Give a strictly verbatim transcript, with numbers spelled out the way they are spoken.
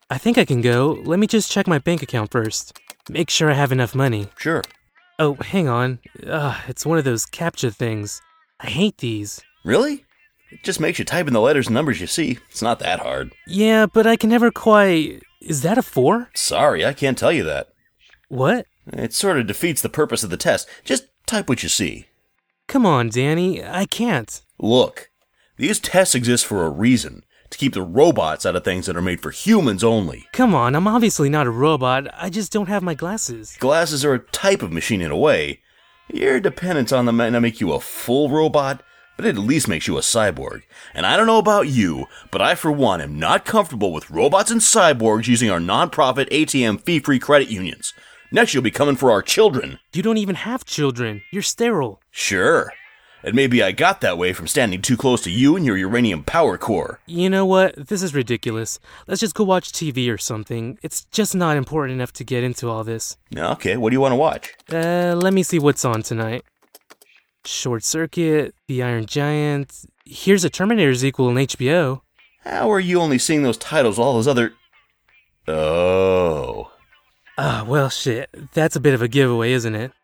I think I can go. Let me just check my bank account first. Make sure I have enough money. Sure. Oh, hang on. Ugh, it's one of those CAPTCHA things. I hate these. Really? It just makes you type in the letters and numbers you see. It's not that hard. Yeah, but I can never quite... Is that a four? Sorry, I can't tell you that. What? It sort of defeats the purpose of the test. Just type what you see. Come on, Danny. I can't. Look, these tests exist for a reason. To keep the robots out of things that are made for humans only. Come on, I'm obviously not a robot. I just don't have my glasses. Glasses are a type of machine in a way. Your dependence on them might not make you a full robot, but it at least makes you a cyborg. And I don't know about you, but I for one am not comfortable with robots and cyborgs using our non-profit A T M fee-free credit unions. Next you'll be coming for our children. You don't even have children. You're sterile. Sure. And maybe I got that way from standing too close to you and your uranium power core. You know what? This is ridiculous. Let's just go watch T V or something. It's just not important enough to get into all this. Okay, what do you want to watch? Uh, let me see what's on tonight. Short Circuit, The Iron Giant. Here's a Terminator sequel on H B O. How are you only seeing those titles, all those other... Oh... Ah, well, shit. That's a bit of a giveaway, isn't it?